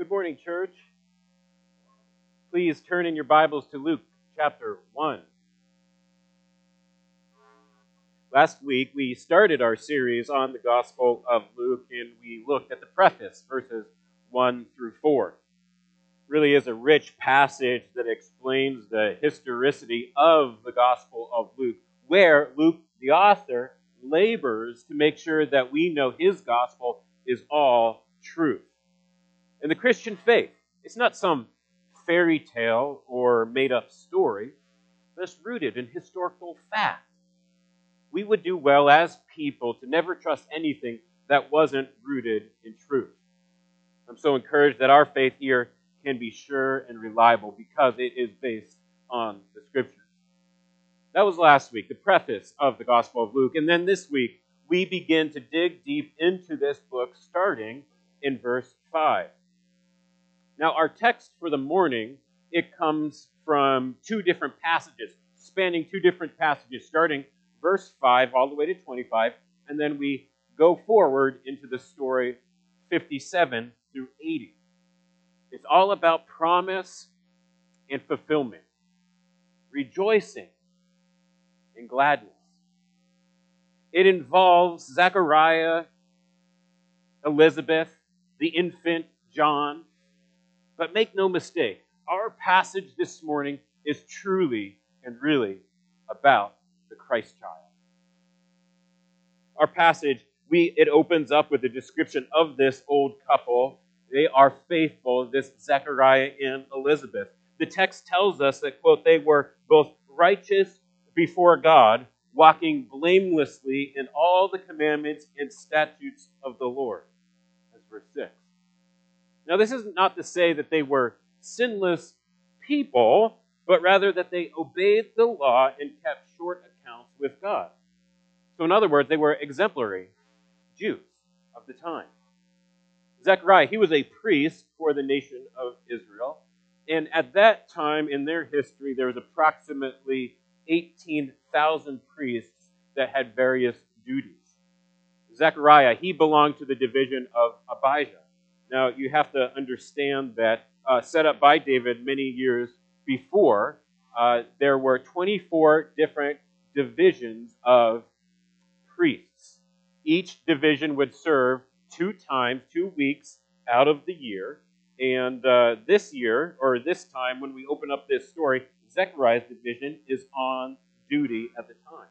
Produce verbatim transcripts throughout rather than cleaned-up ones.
Good morning, church. Please turn in your Bibles to Luke chapter one. Last week, we started our series on the Gospel of Luke, and we looked at the preface, verses one through four. It really is a rich passage that explains the historicity of the Gospel of Luke, where Luke, the author, labors to make sure that we know his gospel is all truth. And the Christian faith, it's not some fairy tale or made-up story, but it's rooted in historical fact. We would do well as people to never trust anything that wasn't rooted in truth. I'm so encouraged that our faith here can be sure and reliable because it is based on the Scriptures. That was last week, the preface of the Gospel of Luke. And then this week, we begin to dig deep into this book, starting in verse five. Now, our text for the morning, it comes from two different passages, spanning two different passages, starting verse five all the way to twenty-five, and then we go forward into the story fifty-seven through eighty. It's all about promise and fulfillment, rejoicing and gladness. It involves Zechariah, Elizabeth, the infant John. But make no mistake, our passage this morning is truly and really about the Christ child. Our passage, we it opens up with a description of this old couple. They are faithful, this Zechariah and Elizabeth. The text tells us that, quote, they were both righteous before God, walking blamelessly in all the commandments and statutes of the Lord. That's verse six. Now, this is not to say that they were sinless people, but rather that they obeyed the law and kept short accounts with God. So, in other words, they were exemplary Jews of the time. Zechariah, he was a priest for the nation of Israel. And at that time in their history, there was approximately eighteen thousand priests that had various duties. Zechariah, he belonged to the division of Abijah. Now, you have to understand that uh, set up by David many years before, uh, there were twenty-four different divisions of priests. Each division would serve two times, two weeks out of the year. And uh, this year, or this time, when we open up this story, Zechariah's division is on duty at the time.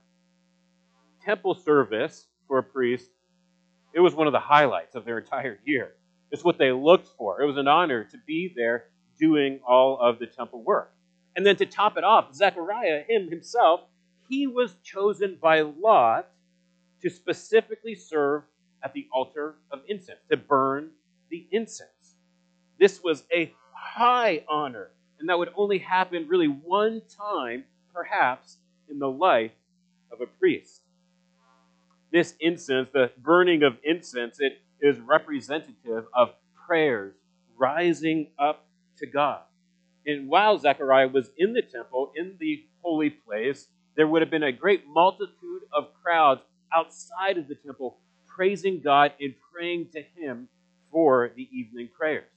Temple service for a priest, it was one of the highlights of their entire year. It's what they looked for. It was an honor to be there doing all of the temple work. And then to top it off, Zechariah, him himself, he was chosen by Lot to specifically serve at the altar of incense, to burn the incense. This was a high honor, and that would only happen really one time, perhaps, in the life of a priest. This incense, the burning of incense, it is representative of prayers rising up to God. And while Zechariah was in the temple, in the holy place, there would have been a great multitude of crowds outside of the temple praising God and praying to him for the evening prayers.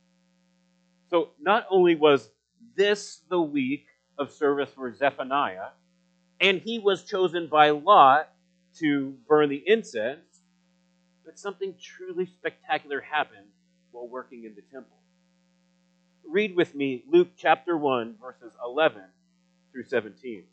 So not only was this the week of service for Zephaniah, and he was chosen by Lot to burn the incense, but something truly spectacular happened while working in the temple. Read with me Luke chapter one, verses eleven through seventeen.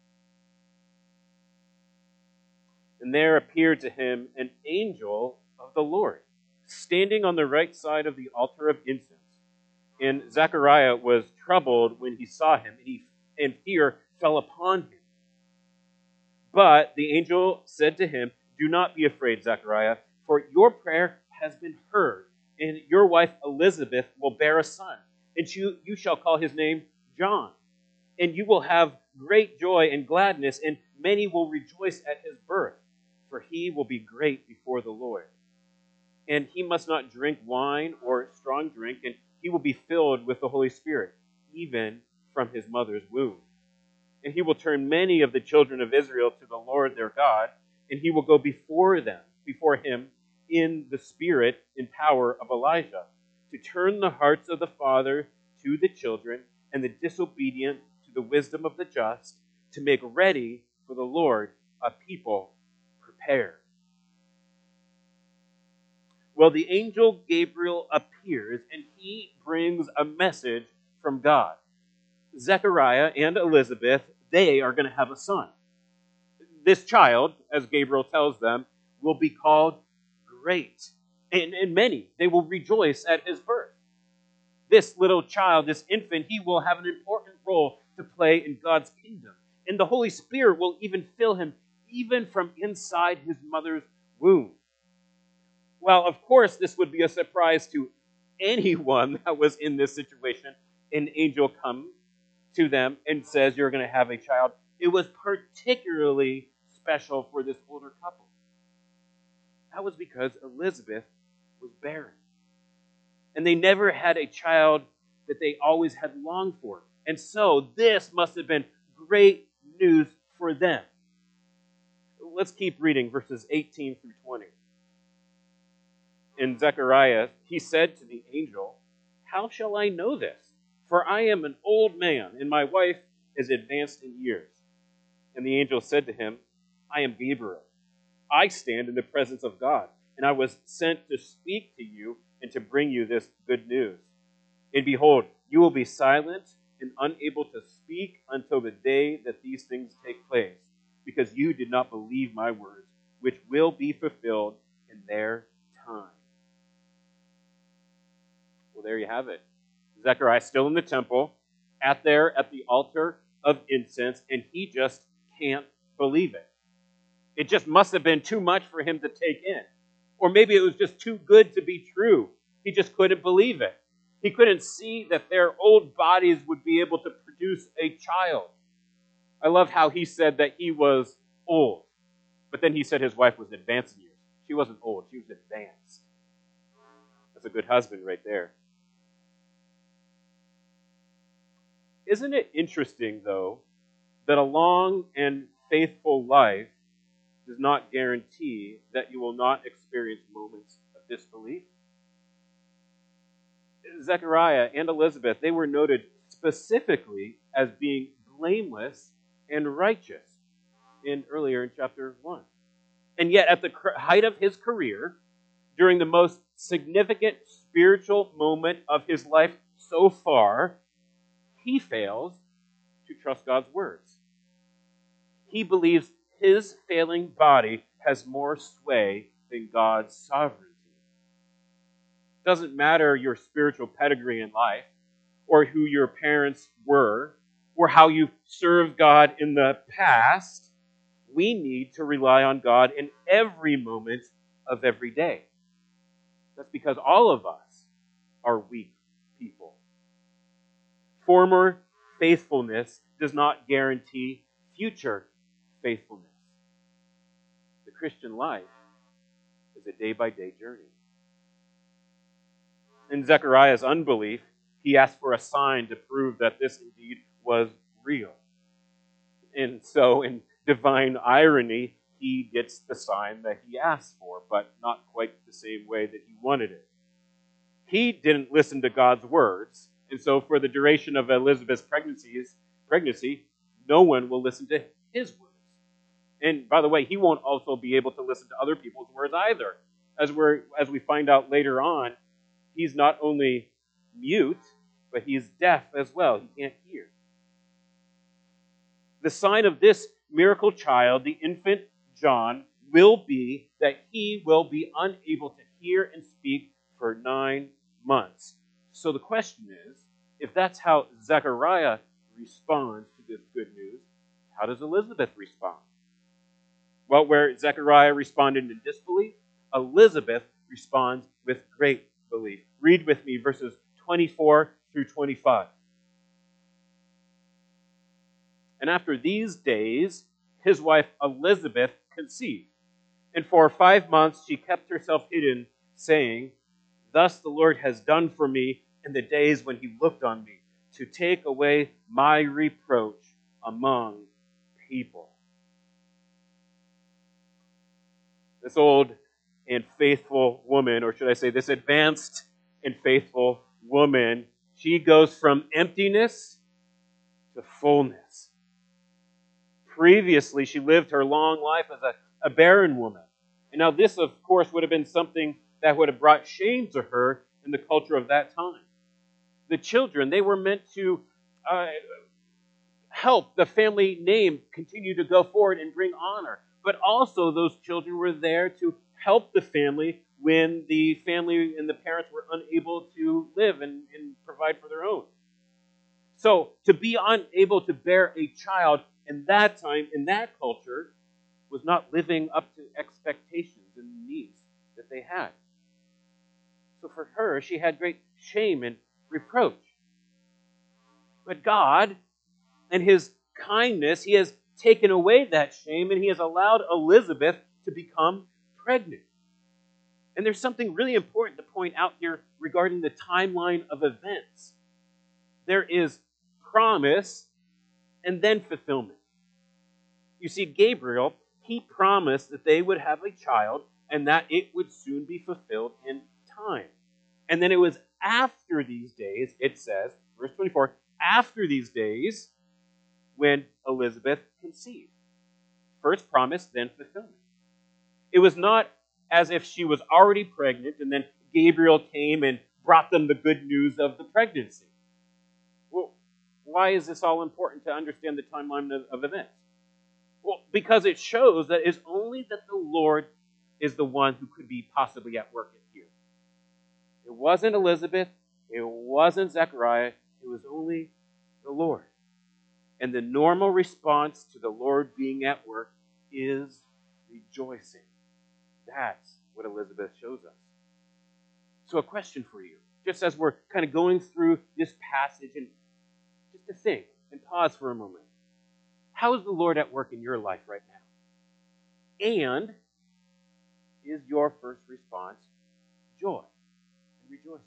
And there appeared to him an angel of the Lord, standing on the right side of the altar of incense. And Zechariah was troubled when he saw him, and, he, and fear fell upon him. But the angel said to him, "Do not be afraid, Zechariah, for your prayer has been heard, and your wife Elizabeth will bear a son, and you, you shall call his name John. And you will have great joy and gladness, and many will rejoice at his birth, for he will be great before the Lord. And he must not drink wine or strong drink, and he will be filled with the Holy Spirit, even from his mother's womb. And he will turn many of the children of Israel to the Lord their God, and he will go before them, before him, in the spirit and power of Elijah, to turn the hearts of the father to the children, and the disobedient to the wisdom of the just, to make ready for the Lord a people prepared. Well, the angel Gabriel appears, and he brings a message from God. Zechariah and Elizabeth, they are going to have a son. This child, as Gabriel tells them, will be called Great. And, and many, they will rejoice at his birth. This little child, this infant, he will have an important role to play in God's kingdom. And the Holy Spirit will even fill him, even from inside his mother's womb. Well, of course, this would be a surprise to anyone that was in this situation. An angel comes to them and says, you're going to have a child. It was particularly special for this older couple. That was because Elizabeth was barren. And they never had a child that they always had longed for. And so this must have been great news for them. Let's keep reading verses eighteen through twenty. In Zechariah, he said to the angel, how shall I know this? For I am an old man, and my wife is advanced in years. And the angel said to him, I am Gabriel. I stand in the presence of God, and I was sent to speak to you and to bring you this good news. And behold, you will be silent and unable to speak until the day that these things take place, because you did not believe my words, which will be fulfilled in their time. Well, there you have it. Zechariah still in the temple, at there at the altar of incense, and he just can't believe it. It just must have been too much for him to take in. Or maybe it was just too good to be true. He just couldn't believe it. He couldn't see that their old bodies would be able to produce a child. I love how he said that he was old. But then he said his wife was advanced in years. She wasn't old, she was advanced. That's a good husband right there. Isn't it interesting, though, that a long and faithful life does not guarantee that you will not experience moments of disbelief? Zechariah and Elizabeth, they were noted specifically as being blameless and righteous in earlier in chapter one. And yet, at the height of his career, during the most significant spiritual moment of his life so far, he fails to trust God's words. He believes his failing body has more sway than God's sovereignty. It doesn't matter your spiritual pedigree in life, or who your parents were, or how you served God in the past. We need to rely on God in every moment of every day. That's because all of us are weak people. Former faithfulness does not guarantee future faithfulness. The Christian life is a day-by-day journey. In Zechariah's unbelief, he asked for a sign to prove that this indeed was real. And so, in divine irony, he gets the sign that he asked for, but not quite the same way that he wanted it. He didn't listen to God's words, and so for the duration of Elizabeth's pregnancies, pregnancy, no one will listen to his words. And by the way, he won't also be able to listen to other people's words either. As we're as we find out later on, he's not only mute, but he's deaf as well. He can't hear. The sign of this miracle child, the infant John, will be that he will be unable to hear and speak for nine months. So the question is, if that's how Zechariah responds to this good news, how does Elizabeth respond? Well, where Zechariah responded in disbelief, Elizabeth responds with great belief. Read with me verses twenty-four through twenty-five. And after these days, his wife Elizabeth conceived. And for five months she kept herself hidden, saying, Thus the Lord has done for me in the days when he looked on me, to take away my reproach among people. This old and faithful woman, or should I say this advanced and faithful woman. She goes from emptiness to fullness. Previously, she lived her long life as a, a barren woman. And now this, of course, would have been something that would have brought shame to her in the culture of that time. The children, they were meant to uh, help the family name continue to go forward and bring honor. But also those children were there to help the family when the family and the parents were unable to live and, and provide for their own. So to be unable to bear a child in that time, in that culture, was not living up to expectations and needs that they had. So for her, she had great shame and reproach. But God, in His kindness, He has taken away that shame and He has allowed Elizabeth to become pregnant. And there's something really important to point out here regarding the timeline of events. There is promise and then fulfillment. You see, Gabriel, he promised that they would have a child and that it would soon be fulfilled in time. And then it was after these days, it says, verse twenty-four, after these days, when Elizabeth conceived. First promise, then fulfillment. It was not as if she was already pregnant and then Gabriel came and brought them the good news of the pregnancy. Well, why is this all important to understand the timeline of, of events? Well, because it shows that it's only that the Lord is the one who could be possibly at work here. It wasn't Elizabeth. It wasn't Zechariah. It was only the Lord. And the normal response to the Lord being at work is rejoicing. That's what Elizabeth shows us. So a question for you, just as we're kind of going through this passage, and just to think and pause for a moment. How is the Lord at work in your life right now? And is your first response joy and rejoicing?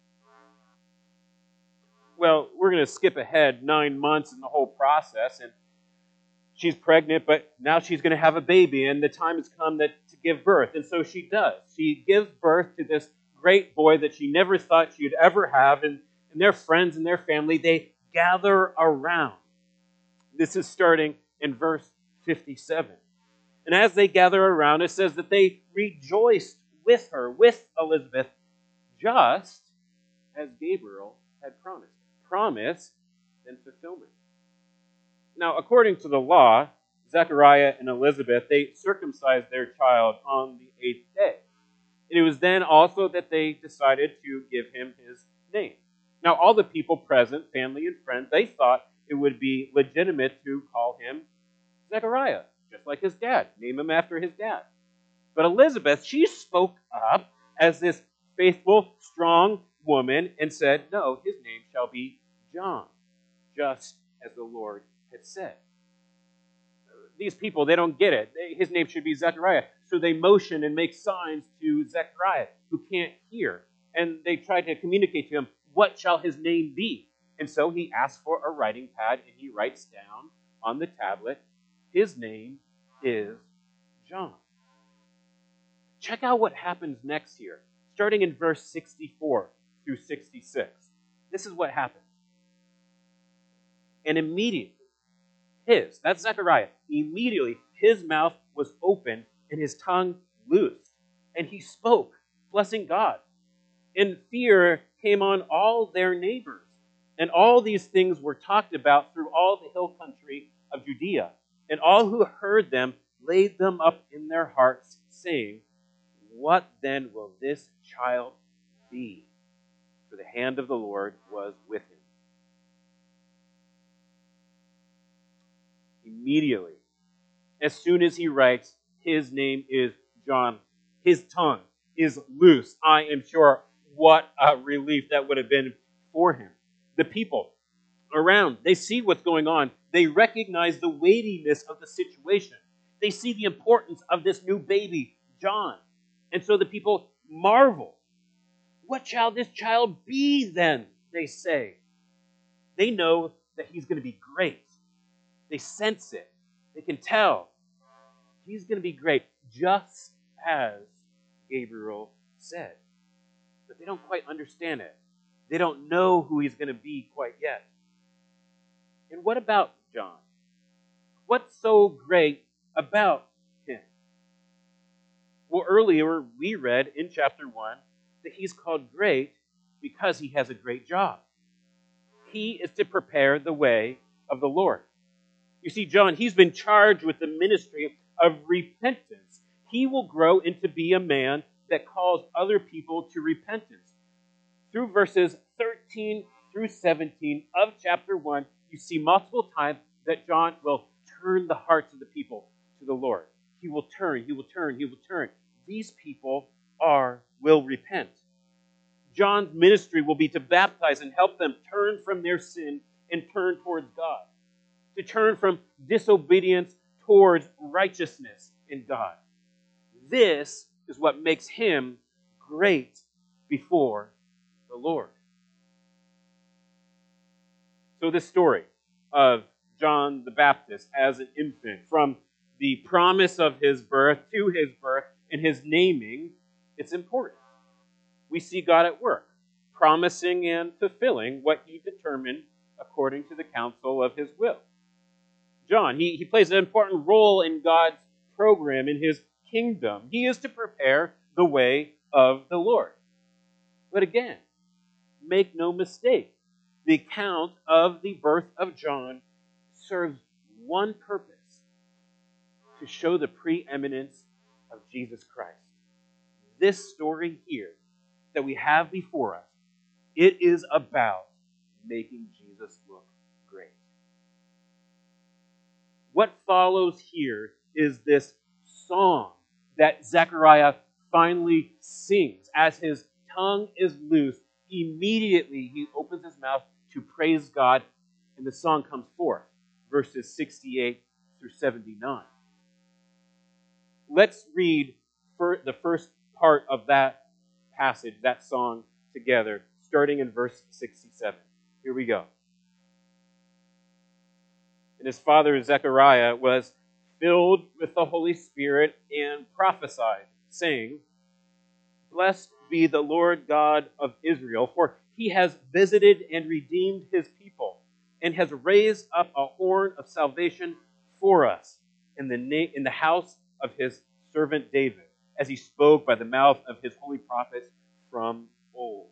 Well, we're going to skip ahead nine months in the whole process, and she's pregnant, but now she's going to have a baby, and the time has come that to give birth. And so she does. She gives birth to this great boy that she never thought she'd ever have, and, and their friends and their family, they gather around. This is starting in verse fifty-seven. And as they gather around, it says that they rejoiced with her, with Elizabeth, just as Gabriel had promised. Promise, then fulfillment. Now, according to the law, Zechariah and Elizabeth, they circumcised their child on the eighth day. And it was then also that they decided to give him his name. Now, all the people present, family and friends, they thought it would be legitimate to call him Zechariah, just like his dad, name him after his dad. But Elizabeth, she spoke up as this faithful, strong woman and said, no, his name shall be John, just as the Lord had said. These people, they don't get it. They, his name should be Zechariah. So they motion and make signs to Zechariah, who can't hear. And they try to communicate to him, what shall his name be? And so he asks for a writing pad, and he writes down on the tablet, his name is John. Check out what happens next here, starting in verse sixty-four through sixty-six. This is what happens. And immediately, his, that's Zechariah, immediately his mouth was open and his tongue loosed. And he spoke, blessing God. And fear came on all their neighbors. And all these things were talked about through all the hill country of Judea. And all who heard them laid them up in their hearts, saying, what then will this child be? For the hand of the Lord was with him. Immediately, as soon as he writes, his name is John, his tongue is loose. I am sure what a relief that would have been for him. The people around, they see what's going on. They recognize the weightiness of the situation. They see the importance of this new baby, John. And so the people marvel. What shall this child be then, they say. They know that he's going to be great. They sense it. They can tell. He's going to be great, just as Gabriel said. The but they don't quite understand it. They don't know who he's going to be quite yet. And what about John? What's so great about him? Well, earlier we read in chapter one that he's called great because he has a great job. He is to prepare the way of the Lord. You see, John, he's been charged with the ministry of repentance. He will grow into be a man that calls other people to repentance. Through verses thirteen through seventeen of chapter one, you see multiple times that John will turn the hearts of the people to the Lord. He will turn, he will turn, he will turn. These people are, will repent. John's ministry will be to baptize and help them turn from their sin and turn towards God. To turn from disobedience towards righteousness in God. This is what makes him great before the Lord. So this story of John the Baptist as an infant, from the promise of his birth to his birth and his naming, it's important. We see God at work, promising and fulfilling what he determined according to the counsel of his will. John, he, he plays an important role in God's program, in his kingdom. He is to prepare the way of the Lord. But again, make no mistake, the account of the birth of John serves one purpose: to show the preeminence of Jesus Christ. This story here that we have before us, it is about making Jesus look great. What follows here is this song that Zechariah finally sings. As his tongue is loose, immediately he opens his mouth to praise God, and the song comes forth, verses sixty-eight through seventy-nine. Let's read the first part of that passage, that song, together, starting in verse sixty-seven. Here we go. And his father Zechariah was filled with the Holy Spirit and prophesied, saying, "Blessed be the Lord God of Israel, for he has visited and redeemed his people, and has raised up a horn of salvation for us in the, na- in the house of his servant David, as he spoke by the mouth of his holy prophets from old."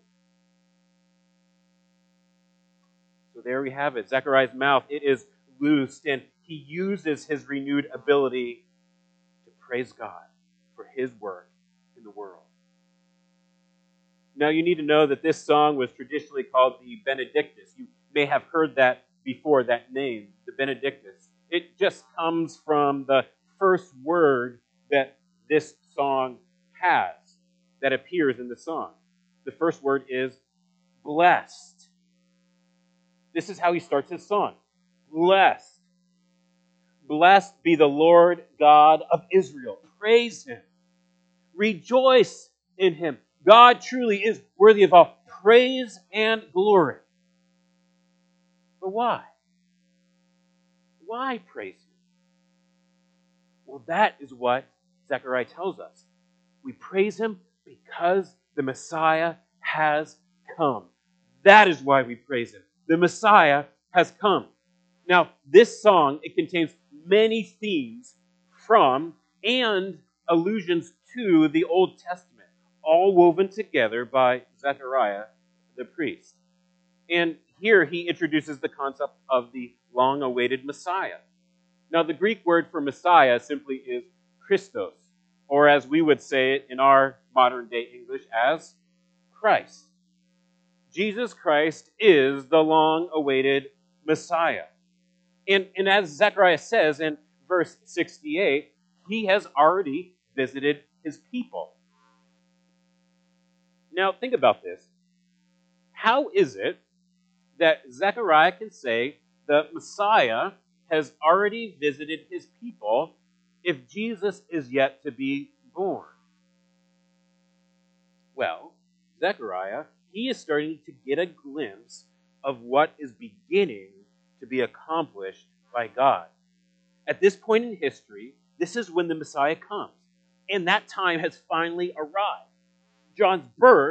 So there we have it. Zechariah's mouth, it is loosed, and he uses his renewed ability to praise God for his work in the world. Now, you need to know that this song was traditionally called the Benedictus. You may have heard that before, that name, the Benedictus. It just comes from the first word that this song has, that appears in the song. The first word is blessed. This is how he starts his song. Blessed. Blessed be the Lord God of Israel. Praise him. Rejoice in him. God truly is worthy of all praise and glory. But why? Why praise him? Well, that is what Zechariah tells us. We praise him because the Messiah has come. That is why we praise him. The Messiah has come. Now, this song, it contains many themes from and allusions to the Old Testament, all woven together by Zechariah the priest. And here he introduces the concept of the long-awaited Messiah. Now, the Greek word for Messiah simply is Christos, or as we would say it in our modern-day English, as Christ. Jesus Christ is the long-awaited Messiah. And, and as Zechariah says in verse sixty-eight, he has already visited his people. Now, think about this. How is it that Zechariah can say the Messiah has already visited his people if Jesus is yet to be born? Well, Zechariah, he is starting to get a glimpse of what is beginning to be accomplished by God. At this point in history, this is when the Messiah comes, and that time has finally arrived. John's birth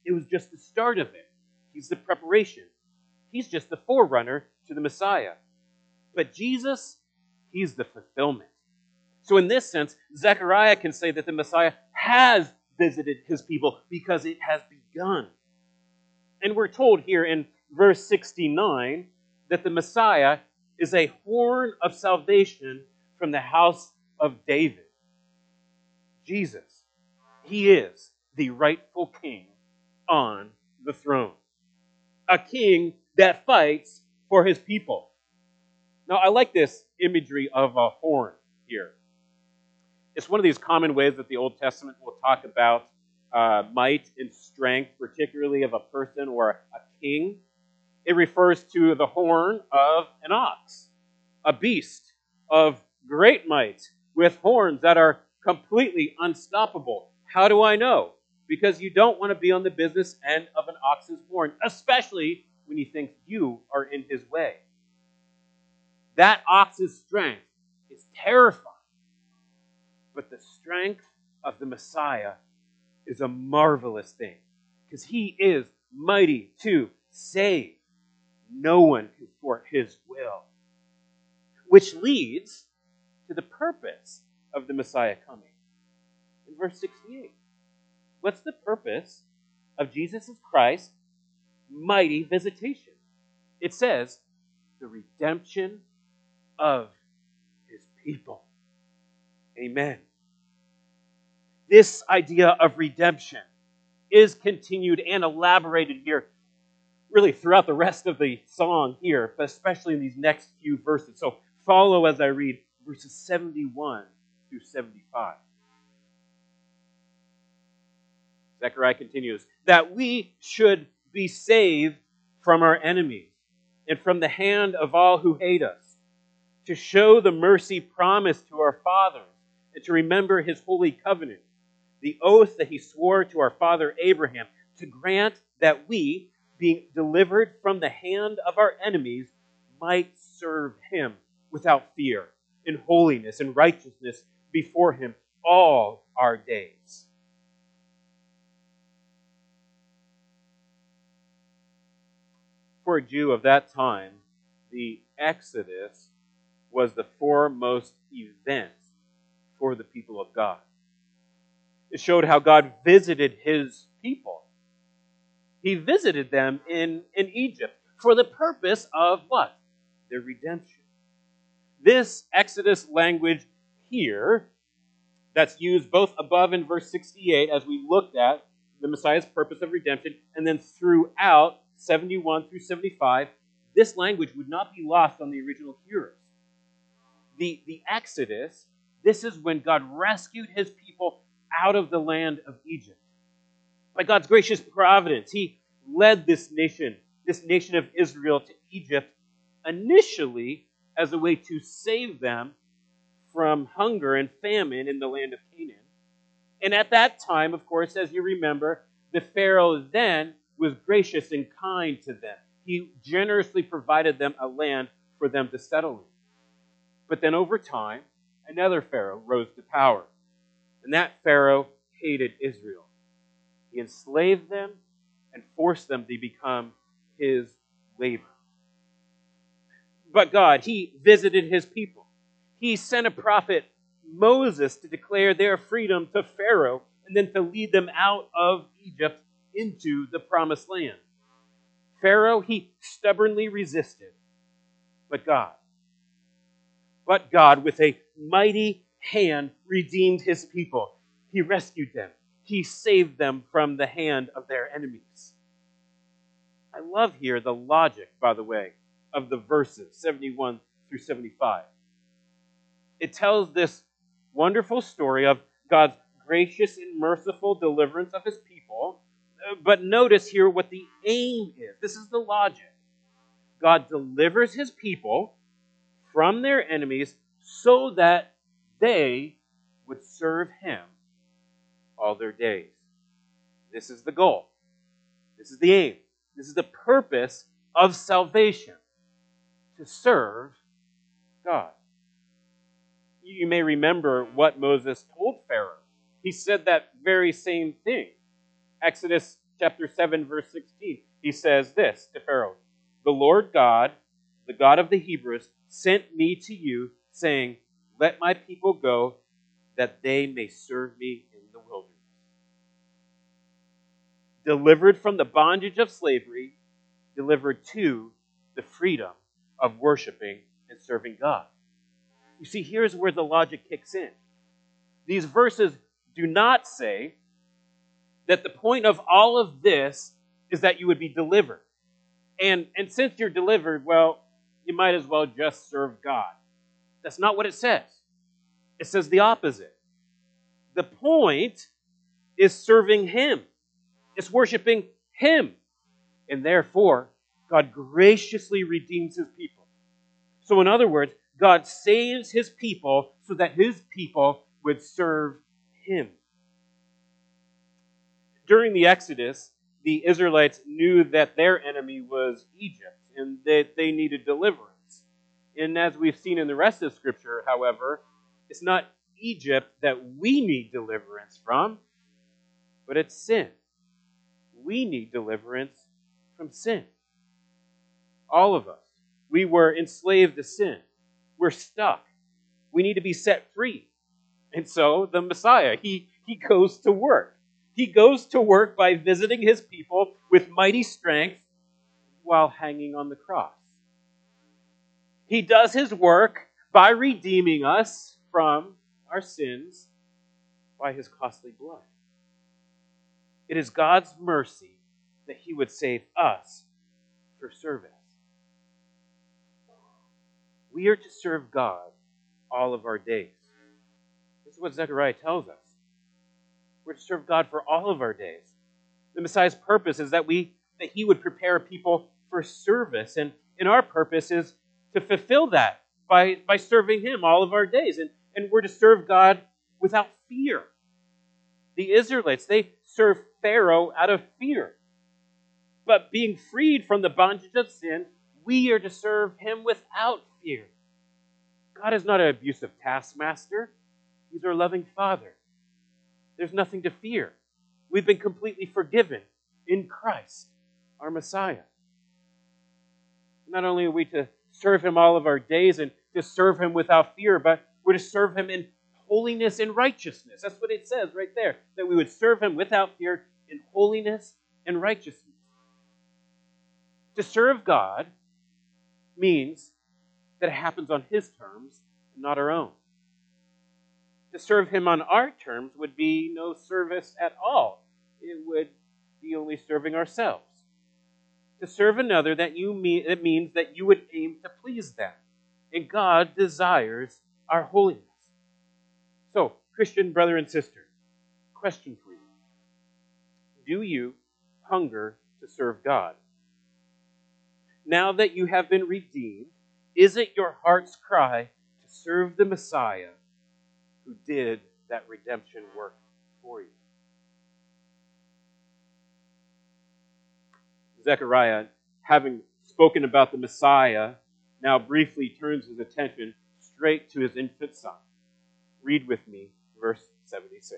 It was just the start of it. He's the preparation. He's just the forerunner to the Messiah. But Jesus, he's the fulfillment. So in this sense, Zechariah can say that the Messiah has visited his people because it has begun. And we're told here in verse sixty-nine that the Messiah is a horn of salvation from the house of David. Jesus, he is the rightful king on the throne. A king that fights for his people. Now, I like this imagery of a horn here. It's one of these common ways that the Old Testament will talk about uh, might and strength, particularly of a person or a king. It refers to the horn of an ox, a beast of great might with horns that are completely unstoppable. How do I know? Because you don't want to be on the business end of an ox's horn, especially when you think you are in his way. That ox's strength is terrifying. But the strength of the Messiah is a marvelous thing, because he is mighty to save. No one can thwart his will. Which leads to the purpose of the Messiah coming. In verse sixty-eight, what's the purpose of Jesus Christ's mighty visitation? It says, the redemption of his people. Amen. This idea of redemption is continued and elaborated here really throughout the rest of the song here, but especially in these next few verses. So follow as I read verses seventy-one through seventy-five. Zechariah continues, that we should be saved from our enemies and from the hand of all who hate us, to show the mercy promised to our fathers, and to remember his holy covenant, the oath that he swore to our father Abraham, to grant that we, being delivered from the hand of our enemies, might serve him without fear, in holiness and righteousness before him all our days. For a Jew of that time, the Exodus was the foremost event for the people of God. It showed how God visited his people. He visited them in, in Egypt for the purpose of what? Their redemption. This Exodus language here, that's used both above in verse sixty-eight as we looked at the Messiah's purpose of redemption, and then throughout seventy-one through seventy-five, this language would not be lost on the original hearers. The, the Exodus, this is when God rescued his people out of the land of Egypt. By God's gracious providence, he led this nation, this nation of Israel, to Egypt initially as a way to save them from hunger and famine in the land of Canaan. And at that time, of course, as you remember, the Pharaoh then was gracious and kind to them. He generously provided them a land for them to settle in. But then over time, another Pharaoh rose to power. And that Pharaoh hated Israel. He enslaved them and forced them to become his labor. But God, he visited his people. He sent a prophet, Moses, to declare their freedom to Pharaoh and then to lead them out of Egypt into the promised land. Pharaoh, he stubbornly resisted. But God, but God, with a mighty hand, redeemed his people. He rescued them. He saved them from the hand of their enemies. I love here the logic, by the way, of the verses seventy-one through seventy-five. It tells this wonderful story of God's gracious and merciful deliverance of his people. But notice here what the aim is. This is the logic. God delivers his people from their enemies so that they would serve him all their days. This is the goal. This is the aim. This is the purpose of salvation, to serve God. You may remember what Moses told Pharaoh. He said that very same thing. Exodus chapter seven, verse sixteen. He says this to Pharaoh, "The Lord God, the God of the Hebrews, sent me to you, saying, 'Let my people go, that they may serve me in the wilderness.'" Delivered from the bondage of slavery, delivered to the freedom of worshiping and serving God. You see, here's where the logic kicks in. These verses do not say that the point of all of this is that you would be delivered. And, and since you're delivered, well, you might as well just serve God. That's not what it says. It says the opposite. The point is serving Him. It's worshiping Him. And therefore, God graciously redeems His people. So in other words, God saves His people so that His people would serve Him. During the Exodus, the Israelites knew that their enemy was Egypt and that they needed deliverance. And as we've seen in the rest of Scripture, however, it's not Egypt that we need deliverance from, but it's sin. We need deliverance from sin. All of us. We were enslaved to sin. We're stuck. We need to be set free. And so the Messiah, he, he goes to work. He goes to work by visiting His people with mighty strength while hanging on the cross. He does His work by redeeming us from our sins by His costly blood. It is God's mercy that He would save us for service. We are to serve God all of our days. This is what Zechariah tells us. We're to serve God for all of our days. The Messiah's purpose is that we that He would prepare people for service. And, and our purpose is to fulfill that by, by serving Him all of our days. And, and we're to serve God without fear. The Israelites, they served Pharaoh out of fear. But being freed from the bondage of sin, we are to serve Him without fear. God is not an abusive taskmaster. He's our loving Father. There's nothing to fear. We've been completely forgiven in Christ, our Messiah. Not only are we to serve Him all of our days and to serve Him without fear, but we're to serve Him in holiness and righteousness. That's what it says right there, that we would serve Him without fear in holiness and righteousness. To serve God means that it happens on His terms and not our own. To serve Him on our terms would be no service at all. It would be only serving ourselves. To serve another, that you mean, it means that you would aim to please them. And God desires our holiness. So, Christian brother and sister, question for you. Do you hunger to serve God? Now that you have been redeemed, is it your heart's cry to serve the Messiah who did that redemption work for you? Zechariah, having spoken about the Messiah, now briefly turns his attention straight to his infant son. Read with me verse seventy-six.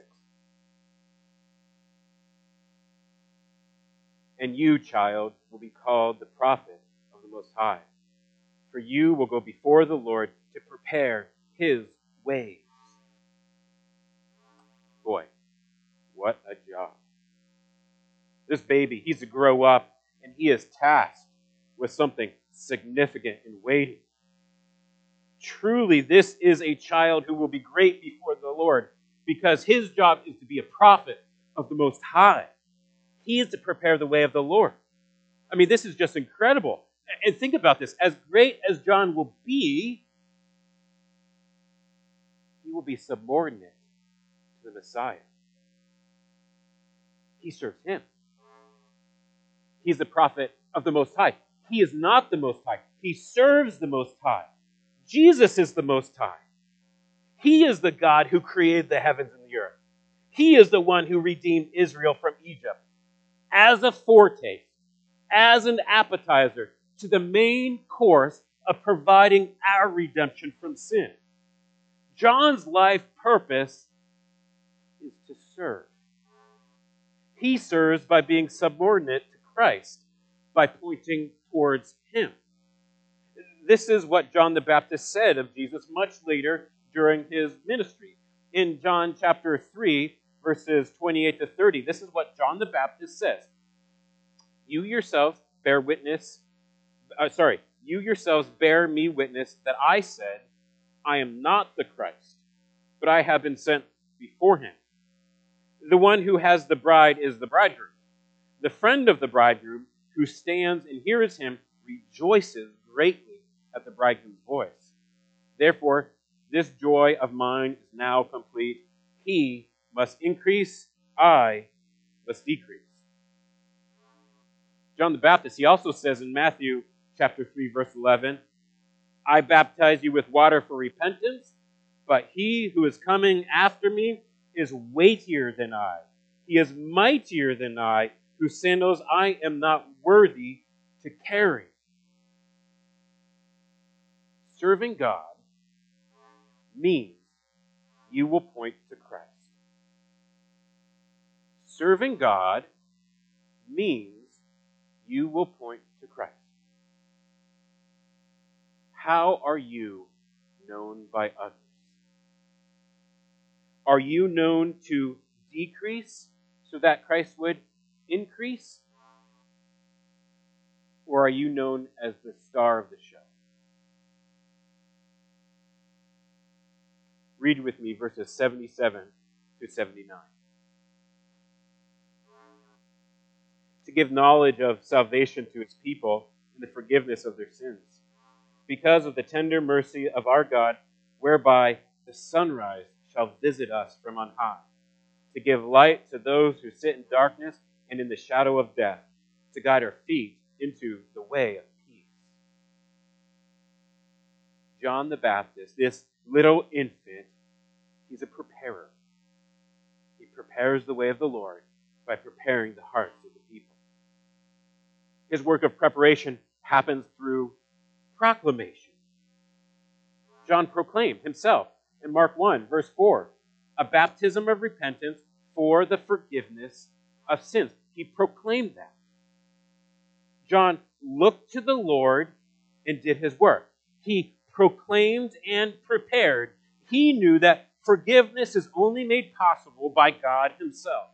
"And you, child, will be called the prophet of the Most High, for you will go before the Lord to prepare His ways." Boy, what a job. This baby, he's to grow up, and he is tasked with something significant and weighty. Truly, this is a child who will be great before the Lord, because his job is to be a prophet of the Most High. He is to prepare the way of the Lord. I mean, this is just incredible. And think about this. As great as John will be, he will be subordinate to the Messiah. He serves Him. He's the prophet of the Most High. He is not the Most High. He serves the Most High. Jesus is the Most High. He is the God who created the heavens and the earth. He is the one who redeemed Israel from Egypt as a foretaste, as an appetizer to the main course of providing our redemption from sin. John's life purpose is to serve. He He serves by being subordinate to Christ, by pointing towards him. This is what John the Baptist said of Jesus much later during his ministry. In John chapter three, verses twenty-eight to thirty, this is what John the Baptist says. You yourselves bear witness, uh, sorry, you yourselves bear me witness that I said, I am not the Christ, but I have been sent before him. The one who has the bride is the bridegroom. The friend of the bridegroom who stands and hears him rejoices greatly at the bridegroom's voice. Therefore, this joy of mine is now complete. He must increase, I must decrease. John the Baptist, he also says in Matthew chapter three, verse eleven, I baptize you with water for repentance, but he who is coming after me is weightier than I. He is mightier than I, whose sandals I am not worthy to carry. Serving God means you will point to Christ. Serving God means you will point to Christ. How are you known by others? Are you known to decrease so that Christ would increase? Or are you known as the star of the show? Read with me verses seventy-seven to seventy-nine. To give knowledge of salvation to his people and the forgiveness of their sins, because of the tender mercy of our God, whereby the sunrise shall visit us from on high, to give light to those who sit in darkness and in the shadow of death, to guide our feet into the way of peace. John the Baptist, this little infant, he's a preparer. He prepares the way of the Lord by preparing the hearts of the people. His work of preparation happens through proclamation. John proclaimed himself in Mark one, verse four, a baptism of repentance for the forgiveness of sins. He proclaimed that. John looked to the Lord and did his work. He proclaimed and prepared. He knew that forgiveness is only made possible by God himself.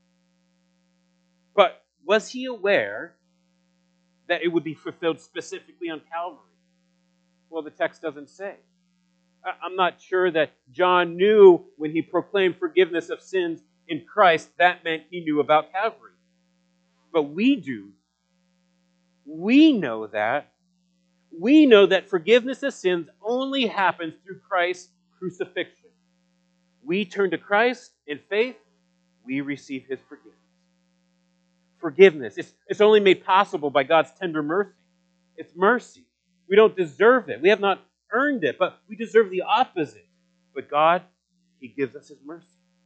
But was he aware that it would be fulfilled specifically on Calvary? Well, the text doesn't say. I'm not sure that John knew when he proclaimed forgiveness of sins in Christ, that meant he knew about Calvary. But we do. We know that. We know that forgiveness of sins only happens through Christ's crucifixion. We turn to Christ in faith, we receive his forgiveness. Forgiveness. It's, it's only made possible by God's tender mercy. It's mercy. We don't deserve it. We have not earned it, but we deserve the opposite. But God, he gives us his mercy.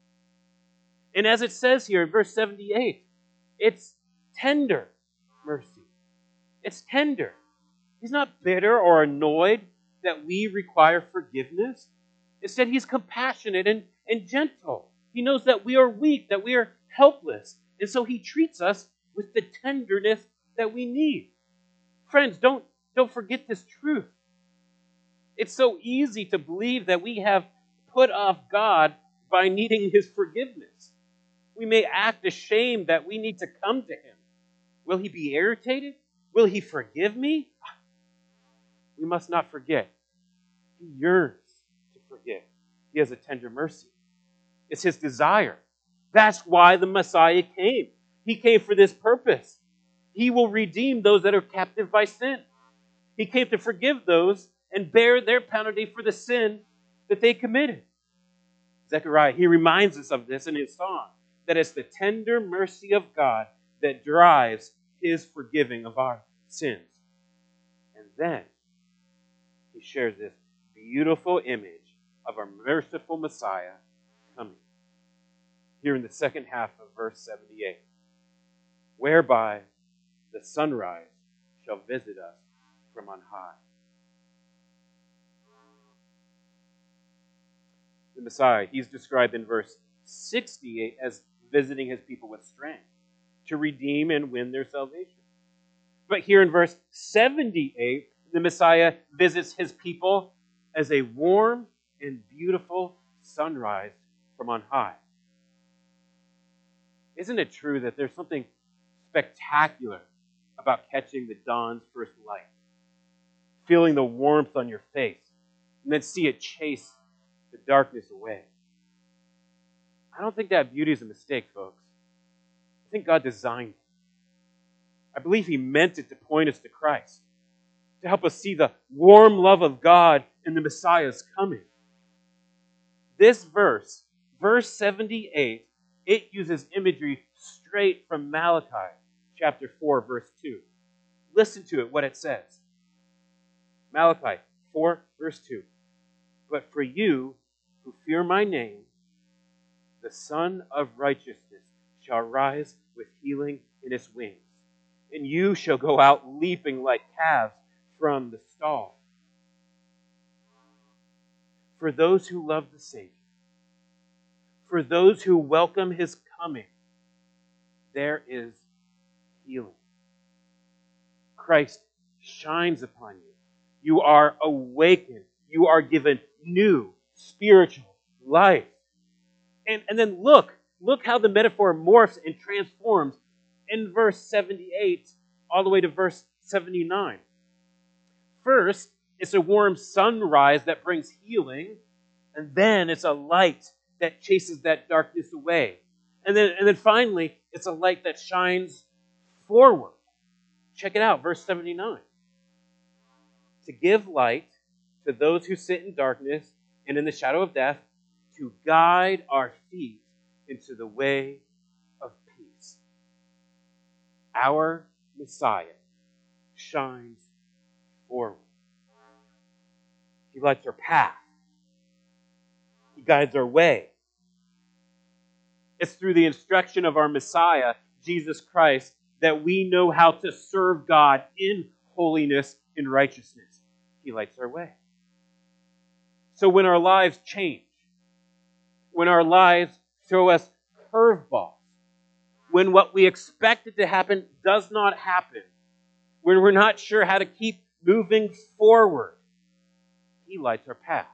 And as it says here in verse seventy-eight, it's tender mercy. It's tender. He's not bitter or annoyed that we require forgiveness. Instead, he's compassionate and, and gentle. He knows that we are weak, that we are helpless. And so he treats us with the tenderness that we need. Friends, don't, don't forget this truth. It's so easy to believe that we have put off God by needing his forgiveness. We may act ashamed that we need to come to him. Will he be irritated? Will he forgive me? We must not forget. He yearns to forgive. He has a tender mercy. It's his desire. That's why the Messiah came. He came for this purpose. He will redeem those that are captive by sin. He came to forgive those and bear their penalty for the sin that they committed. Zechariah, he reminds us of this in his song, that it's the tender mercy of God that drives his forgiving of our sins. And then he shares this beautiful image of our merciful Messiah coming. Here in the second half of verse seventy-eight, whereby the sunrise shall visit us from on high. The Messiah, he's described in verse sixty-eight as visiting his people with strength. to redeem and win their salvation. But here in verse seventy-eight, the Messiah visits his people as a warm and beautiful sunrise from on high. Isn't it true that there's something spectacular about catching the dawn's first light, feeling the warmth on your face, and then see it chase the darkness away? I don't think that beauty is a mistake, folks. I think God designed it. I believe he meant it to point us to Christ, to help us see the warm love of God in the Messiah's coming. This verse, verse seventy-eight, it uses imagery straight from Malachi chapter four, verse two. Listen to it, what it says. Malachi four, verse two. But for you who fear my name, the Son of Righteousness shall rise with healing in his wings, and you shall go out leaping like calves from the stall. For those who love the Savior, for those who welcome his coming, there is healing. Christ shines upon you. You are awakened. You are given new spiritual life. And, and then look, look how the metaphor morphs and transforms in verse seventy-eight all the way to verse seventy-nine. First, it's a warm sunrise that brings healing, and then it's a light that chases that darkness away. And then, and then finally, it's a light that shines forward. Check it out, verse seventy-nine. To give light to those who sit in darkness and in the shadow of death, to guide our feet into the way of peace. Our Messiah shines forward. He lights our path. He guides our way. It's through the instruction of our Messiah, Jesus Christ, that we know how to serve God in holiness and righteousness. He lights our way. So when our lives change, when our lives throw us curveballs, when what we expected to happen does not happen, when we're not sure how to keep moving forward, he lights our path.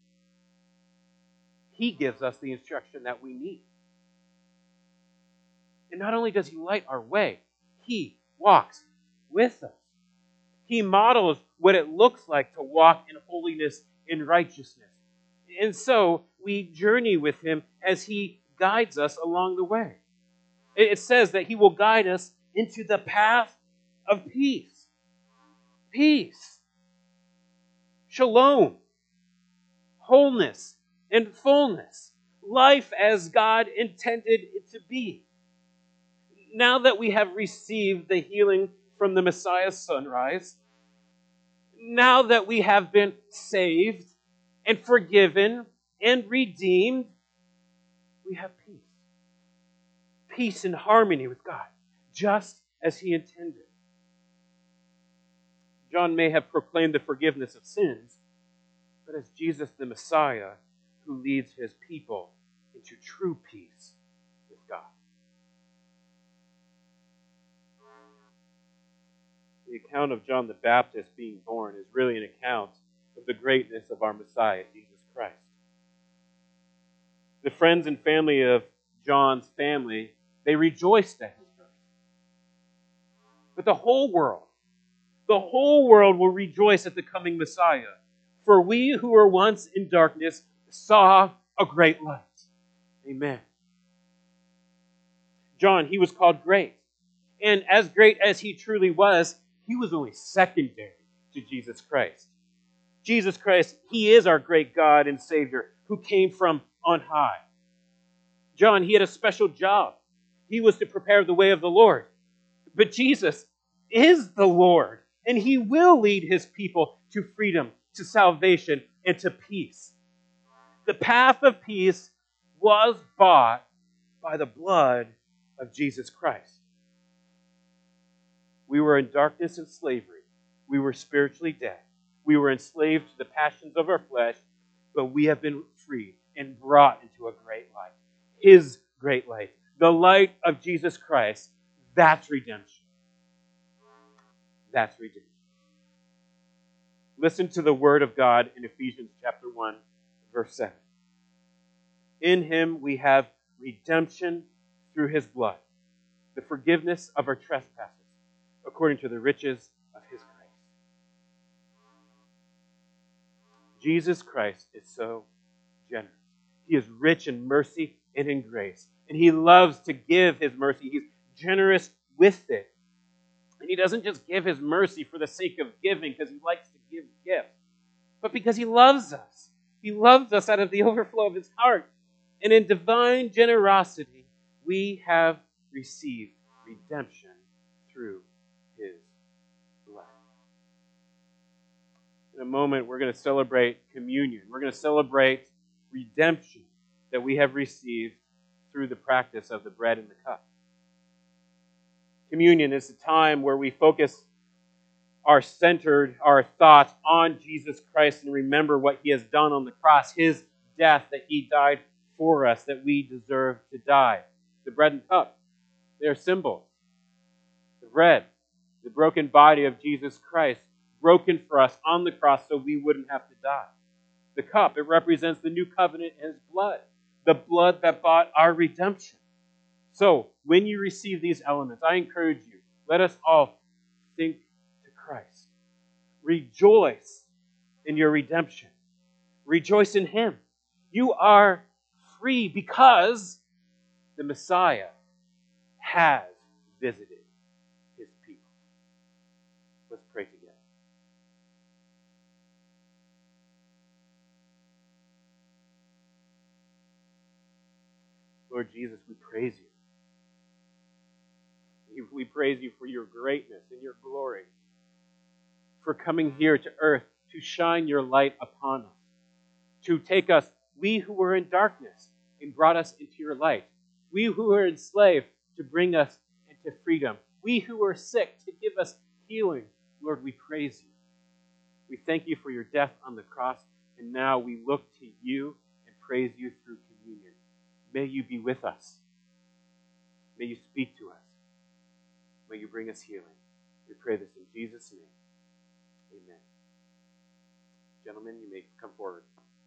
He gives us the instruction that we need. And not only does he light our way, he walks with us. He models what it looks like to walk in holiness and righteousness. And so we journey with him as he guides us along the way. It says that he will guide us into the path of peace. Peace. Shalom. Wholeness and fullness. Life as God intended it to be. Now that we have received the healing from the Messiah's sunrise, now that we have been saved and forgiven and redeemed, we have peace. Peace and harmony with God, just as he intended. John may have proclaimed the forgiveness of sins, but as Jesus the Messiah who leads his people into true peace with God. The account of John the Baptist being born is really an account of the greatness of our Messiah, Jesus Christ. The friends and family of John's family, they rejoiced at his birth. But the whole world, the whole world will rejoice at the coming Messiah. For we who were once in darkness saw a great light. Amen. John, he was called great. And as great as he truly was, he was only secondary to Jesus Christ. Jesus Christ, he is our great God and Savior who came from on high. John, he had a special job. He was to prepare the way of the Lord. But Jesus is the Lord, and he will lead his people to freedom, to salvation, and to peace. The path of peace was bought by the blood of Jesus Christ. We were in darkness and slavery. We were spiritually dead. We were enslaved to the passions of our flesh, but we have been freed and brought into a great light. His great light. The light of Jesus Christ. That's redemption. That's redemption. Listen to the word of God in Ephesians chapter one, verse seven. In him we have redemption through his blood, the forgiveness of our trespasses, according to the riches of his grace. Jesus Christ is so generous. He is rich in mercy and in grace. And he loves to give his mercy. He's generous with it. And he doesn't just give his mercy for the sake of giving because he likes to give gifts, but because he loves us. He loves us out of the overflow of his heart. And in divine generosity, we have received redemption through his blood. In a moment, we're going to celebrate communion. We're going to celebrate redemption that we have received through the practice of the bread and the cup. Communion is a time where we focus our centered, our thoughts on Jesus Christ and remember what he has done on the cross, his death, that he died for us, that we deserve to die. The bread and cup, they are symbols. The bread, the broken body of Jesus Christ, broken for us on the cross so we wouldn't have to die. The cup, it represents the new covenant in his blood, the blood that bought our redemption. So, when you receive these elements, I encourage you, let us all think to Christ. Rejoice in your redemption. Rejoice in him. You are free because the Messiah has visited his people. Let's pray together. Lord Jesus, we praise you. We praise you for your greatness and your glory, for coming here to earth to shine your light upon us, to take us, we who were in darkness, and brought us into your light. We who were enslaved, to bring us into freedom. We who were sick, to give us healing. Lord, we praise you. We thank you for your death on the cross, and now we look to you and praise you through communion. May you be with us. May you speak to us. May you bring us healing. We pray this in Jesus' name. Amen. Gentlemen, you may come forward.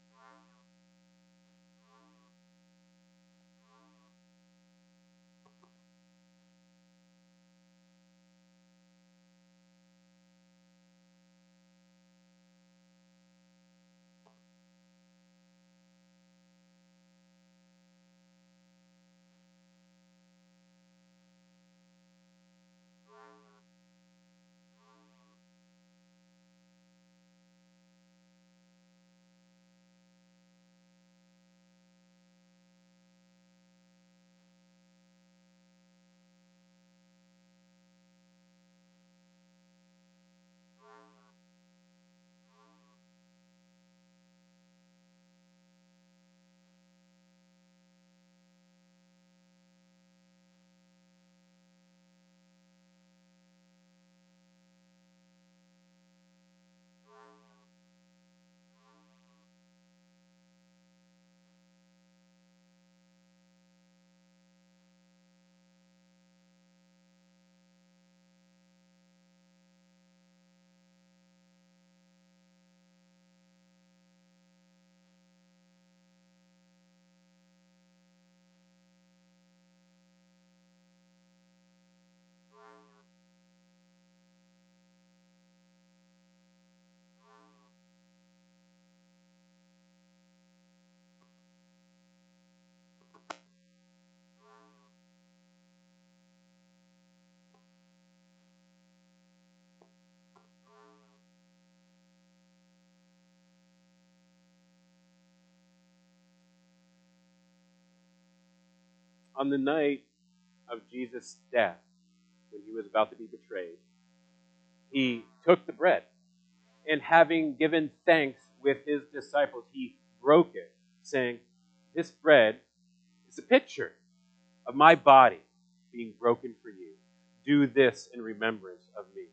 On the night of Jesus' death, when he was about to be betrayed, he took the bread, and having given thanks with his disciples, he broke it, saying, "This bread is a picture of my body being broken for you. Do this in remembrance of me."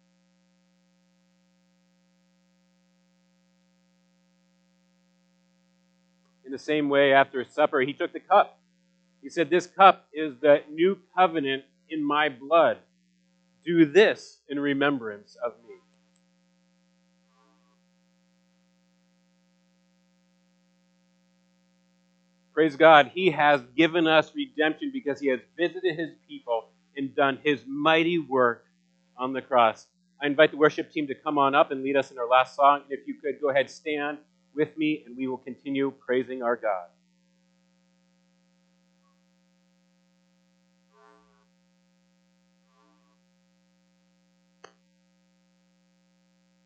In the same way, after supper, he took the cup. He said, "This cup is the new covenant in my blood. Do this in remembrance of me. Praise God, he has given us redemption because he has visited his people and done his mighty work on the cross. I invite the worship team to come on up and lead us in our last song. If you could go ahead, stand with me, and we will continue praising our God.